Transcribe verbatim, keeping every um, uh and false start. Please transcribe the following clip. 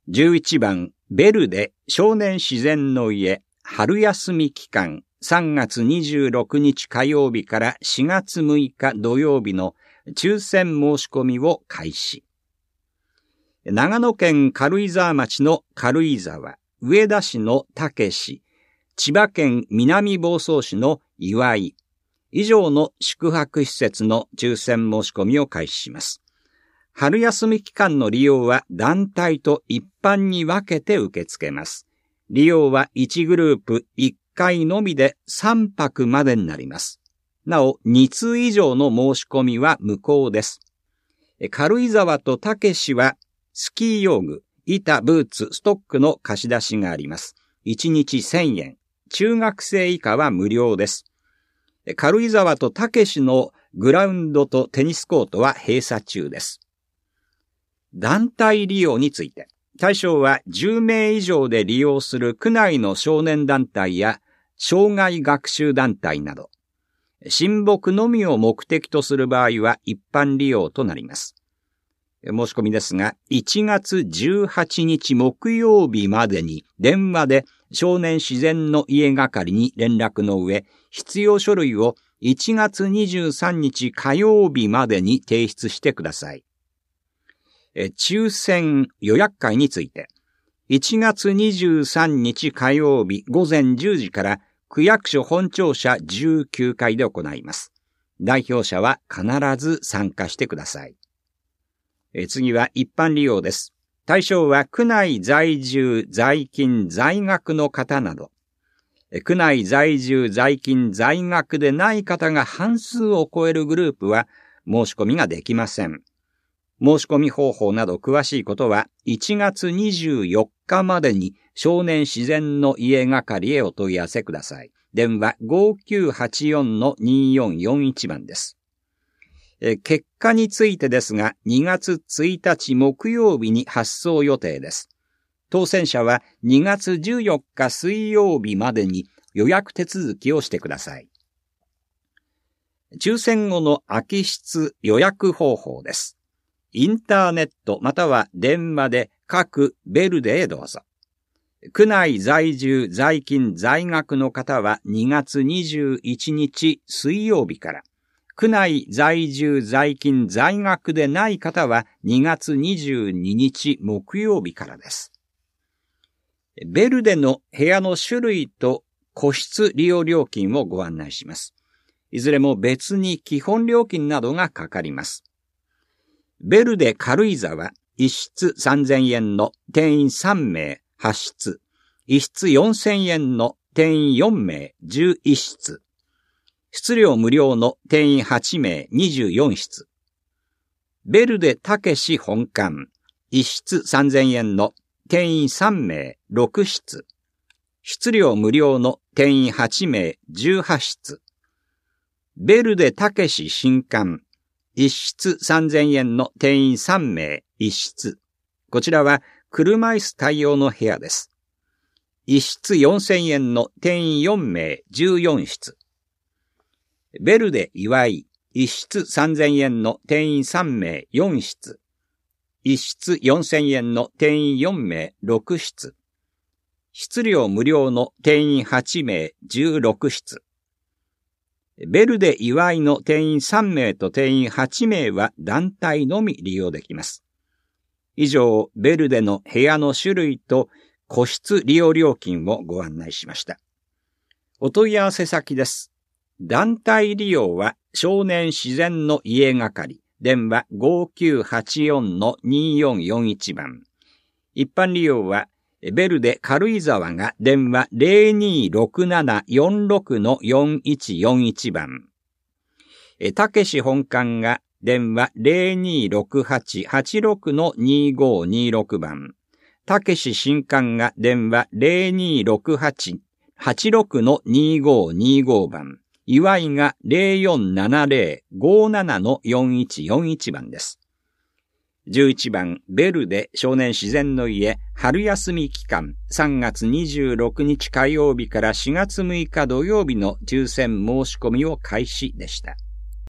じゅういちばん、ベルデ少年自然の家春休み期間さんがつにじゅうろくにち火曜日からしがつむいか土曜日の抽選申し込みを開始。長野県軽井沢町の軽井沢、上田市の武市、千葉県南房総市の岩井、以上の宿泊施設の抽選申し込みを開始します。春休み期間の利用は団体と一般に分けて受け付けます。利用はいちグループいっかいのみでさんぱくまでになります。なお、につう以上の申し込みは無効です。軽井沢と武市はスキー用具、板、ブーツ、ストックの貸し出しがあります。いちにちせんえん。中学生以下は無料です。軽井沢と武市のグラウンドとテニスコートは閉鎖中です。団体利用について、対象はじゅうめい以上で利用する区内の少年団体や障害学習団体など、親睦のみを目的とする場合は一般利用となります。申し込みですが、いちがつじゅうはちにち木曜日までに電話で少年自然の家係に連絡の上、必要書類をいちがつにじゅうさんにち火曜日までに提出してください。抽選予約会について、いちがつにじゅうさんにち火曜日ごぜんじゅうじから区役所本庁舎じゅうきゅうかいで行います。代表者は必ず参加してください。え次は一般利用です。対象は区内在住、在勤、在学の方など、区内在住、在勤、在学でない方が半数を超えるグループは申し込みができません。申し込み方法など詳しいことはいちがつにじゅうよっかまでに少年自然の家係へお問い合わせください。電話 ごきゅうはちよんのによんよんいち 番です。え結果についてですが、にがつついたち木曜日に発送予定です。当選者はにがつじゅうよっか水曜日までに予約手続きをしてください。抽選後の空き室予約方法です。インターネットまたは電話で各ベルデへどうぞ。区内在住、在勤、在学の方はにがつにじゅういちにち水曜日から、区内在住、在勤、在学でない方はにがつにじゅうににち木曜日からです。ベルデの部屋の種類と個室利用料金をご案内します。いずれも別に基本料金などがかかります。ベルデ軽井沢、一室さんぜんえんの定員さんめい、はちしつ、一室よんせんえんの定員よんめい、じゅういっしつ、室料無料の定員はちめい、にじゅうよんしつ、ベルデ武市本館、一室さんぜんえんの定員さんめい、ろくしつ、室料無料の定員はちめい、じゅうはちしつ、ベルデ武市新館、一室さんぜんえんの定員さんめい、一室。こちらは車椅子対応の部屋です。一室よんせんえんの定員よんめい、じゅうよんしつ。ベルデ岩井、一室さんぜんえんの定員さんめい、よんしつ。一室よんせんえんの定員よんめい、ろくしつ。室料無料の定員はちめい、じゅうろくしつ。ベルデ岩井の定員さんめいと定員はちめいは団体のみ利用できます。以上、ベルデの部屋の種類と個室利用料金をご案内しました。お問い合わせ先です。団体利用は少年自然の家係、電話 ごきゅうはちよんのによんよんいち 番。一般利用はベルデ軽井沢が電話 ゼロにーろくななよんろくのよんいちよんいち 番。武市本館が電話 ゼロにーろくはちはちろくのにごにろく 番。武市新館が電話 ゼロにーろくはちはちろくのにごにご 番。岩井が ゼロよんななゼロごななのよんいちよんいち 番です。じゅういちばん、ベルデ少年自然の家春休み期間さんがつにじゅうろくにち火曜日からしがつむいか土曜日の抽選申し込みを開始でした。